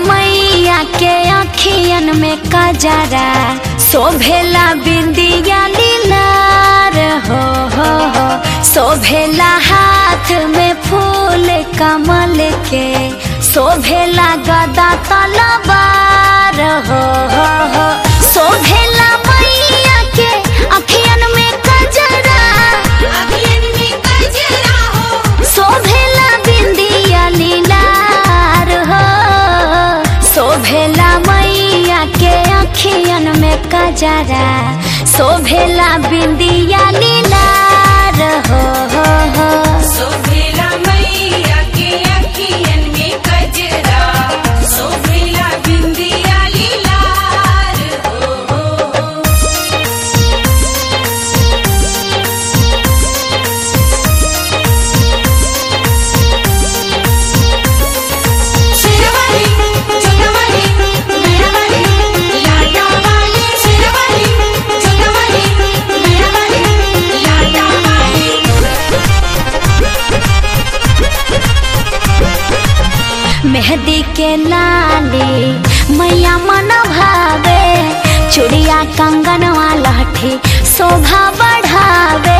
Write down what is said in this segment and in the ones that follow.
मैया के अखियन में कजरा, शोभेला बिंदिया लीलार हो, शोभेला हाथ में फूल कमल के, शोभेला गदा तलवार हो, शोभेला मैया के अखियन में कजरा, शोभेला बिंदिया लीलार हो, शोभेला मैया के अखियन में कजरा, शोभेला बिंदिया लीलार हो, शोभेला मैया के अखियन में कजरा, शोभेला बिंदिया लीलार हो। शेरवाली जोतवाली मेहरवाली लाटा वाली, शेरवाली जोतवाली मेहरवाली लाटा वाली। मेहंदी के लाली मैया मन भावे, चूड़िया कंगनवा लहठी शोभा बढ़ावे,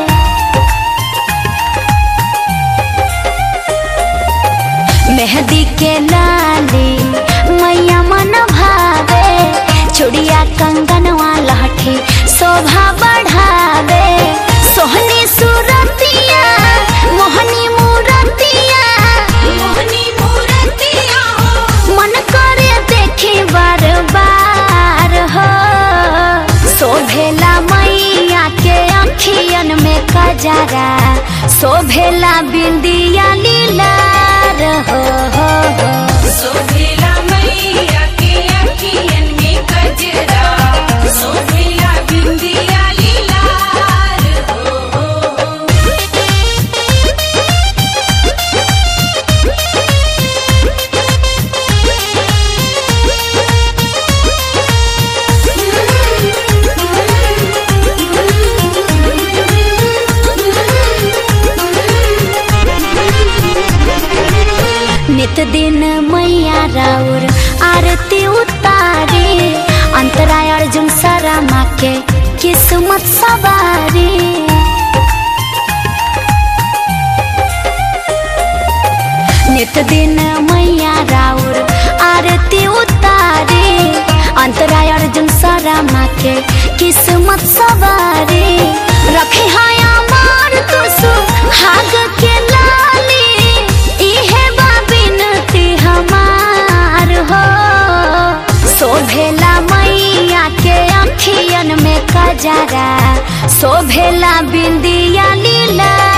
मेहंदी के लाली मैया मन भावे, चूड़िया कंगनवा लहठी शोभा बढ़ावे, सोहनी सूरतिया मोहनी मूरतिया, मोहनी मूरतिया हो, मन करे देखे बार बार हो, शोभेला मैया के अखियन में कजरा, शोभेला बिंदिया लीलार हो, शोभेला मैया के अखियन में कजरा, शोभेला बिंदिया लीलार हो। नित दिन मैया राउर आरती उतारे, अंतरा अर्जुन शर्मा के किस्मत सवारी, नित दिन मैया राउर आरती उतारे, अंतरा अर्जुन शर्मा के किस्मत सवारी, रखे हाया मार तुसु हाग के लाली, इहे बिनती हमार हो, शोभेला मैया के अखियन में कजरा, शोभेला बिंदिया लीला।